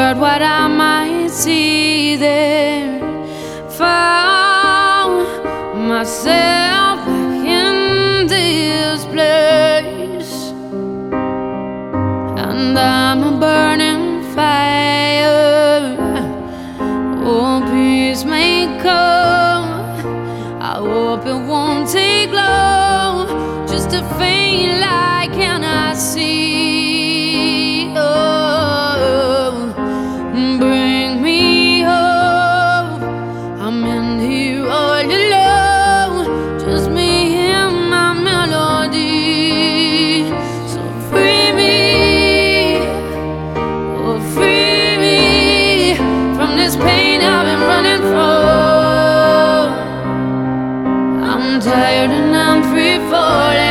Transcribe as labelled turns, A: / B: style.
A: wondered what I might see there. Found myself back in this place, and I'm a burning fire. Oh, peace may come. I hope it won't take long. Just a faint light can I see? Oh, bring me hope. I'm in here all alone, just me and my melody. So free me, oh free me from this pain I've been running from. I'm tired and I'm free falling.